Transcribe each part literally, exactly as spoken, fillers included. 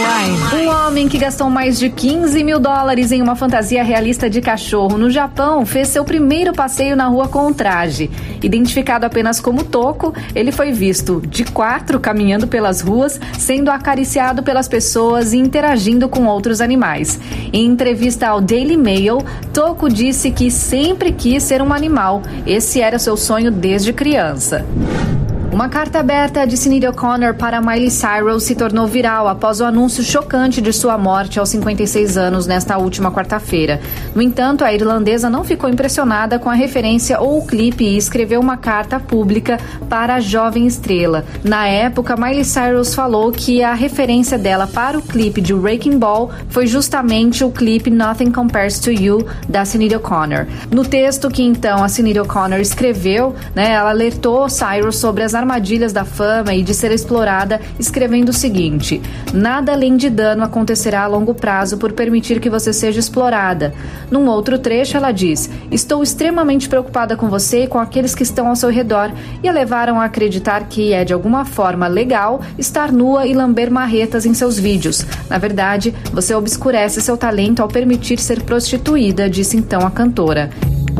Timeline. Um homem que gastou mais de quinze mil dólares em uma fantasia realista de cachorro no Japão fez seu primeiro passeio na rua com um traje. Identificado apenas como Toco, ele foi visto de quatro caminhando pelas ruas, sendo acariciado pelas pessoas e interagindo com outros animais. Em entrevista ao Daily Mail, Toco disse que sempre quis ser um animal. Esse era seu sonho desde criança. Uma carta aberta de Sinéad O'Connor para Miley Cyrus se tornou viral após o anúncio chocante de sua morte aos cinquenta e seis anos nesta última quarta-feira. No entanto, a irlandesa não ficou impressionada com a referência ou o clipe e escreveu uma carta pública para a jovem estrela. Na época, Miley Cyrus falou que a referência dela para o clipe de Wrecking Ball foi justamente o clipe Nothing Compares to You, da Sinéad O'Connor. No texto que então a Sinéad O'Connor escreveu, né, ela alertou Cyrus sobre as armadilhas da fama e de ser explorada, escrevendo o seguinte: nada além de dano acontecerá a longo prazo por permitir que você seja explorada. Num outro trecho ela diz: estou extremamente preocupada com você e com aqueles que estão ao seu redor, e a levaram a acreditar que é de alguma forma legal estar nua e lamber marretas em seus vídeos. Na verdade, você obscurece seu talento ao permitir ser prostituída, disse então a cantora.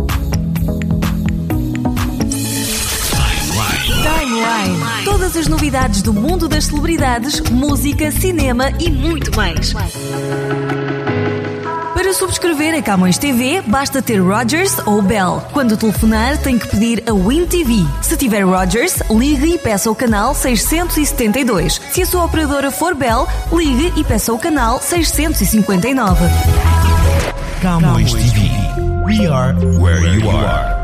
Timeline. Todas as novidades do mundo das celebridades, música, cinema e muito mais. Para subscrever a Camões T V, basta ter Rogers ou Bell. Quando telefonar, tem que pedir a Win T V. Se tiver Rogers, ligue e peça o canal seiscentos e setenta e dois. Se a sua operadora for Bell, ligue e peça o canal seiscentos e cinquenta e nove. Camões T V. We are where you are.